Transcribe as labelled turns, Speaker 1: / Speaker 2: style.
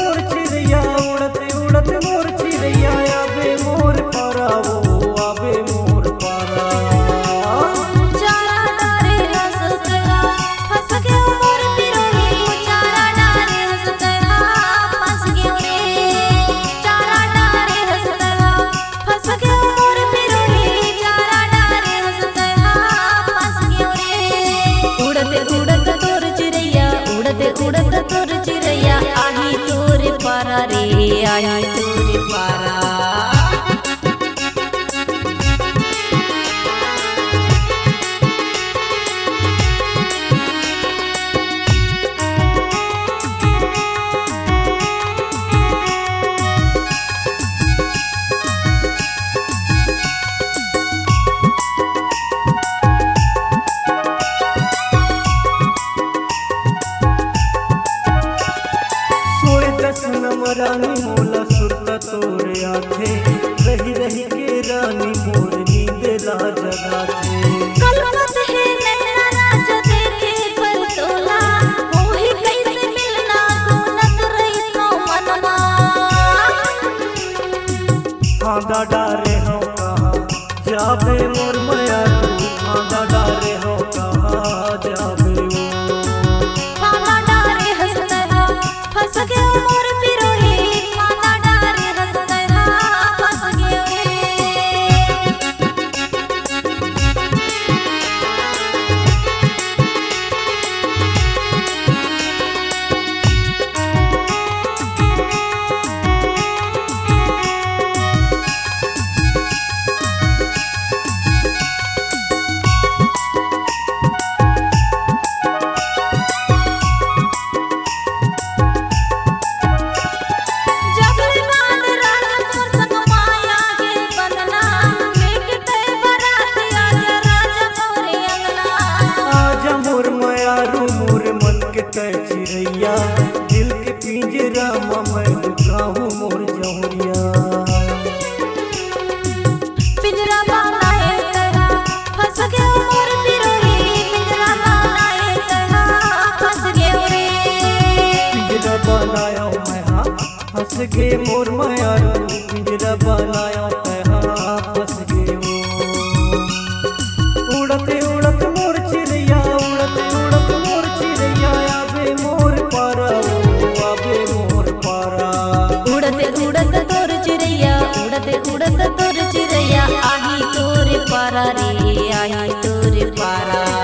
Speaker 1: मोर चिड़ैया उड़ते उड़ते मोर चिड़ैया आबे मोर पारा वो आबे मोर पारा।
Speaker 2: चारा डारे हंस गया फंस गया मोर पिरोही, चारा डारे हंस गया फंस गया रे, चारा डारे हंस गया फंस गया मोर पिरोही, चारा डारे हंस गया फंस गया रे। उड़ते उड़ते तोर चिड़ैया उड़ते उड़ते तोर चिड़ैया आही तोर पारा रे, आही तोर पारा।
Speaker 1: रानी मोला सुरता तोरे आथे रही रही के रानी मोर नींद ला जगाथे।
Speaker 2: कलवत है नैना राज देखे पर तोला, मोहि कैसे मिलना गुनत रही तो मनवा।
Speaker 1: हाँ डारे हो कहा जाबे मोर माया तू, हाँ डारे हो कहा जाबे वो।
Speaker 2: हाँ डारे हंस गया फंस गया मोर पिरोही, हाँ डारे हंस गया फंस गया रे। चिड़ैया दिल के पिंजरा मैं लुकाऊं मोर जौहरिया। पिंजरा बनाए गया फंस गया मोर पिरोही, पिंजरा बनाए गया फंस गया रे।
Speaker 1: पिंजरा बनाया मैं हाँ फंस गे मोर माया रू, पिंजरा बनाया मैं हाँ फंस गे वो। उड़ते उड़ते मोर चिड़ैया उड़ते उड़ते मोर चिड़ैया आबे मोर पारा वो आबे मोर पारा।
Speaker 2: उड़ते उड़ते तोर चिड़ैया उड़ते उड़ते तोर चिड़ैया आही तोर पारा रे, आही तोर पारा।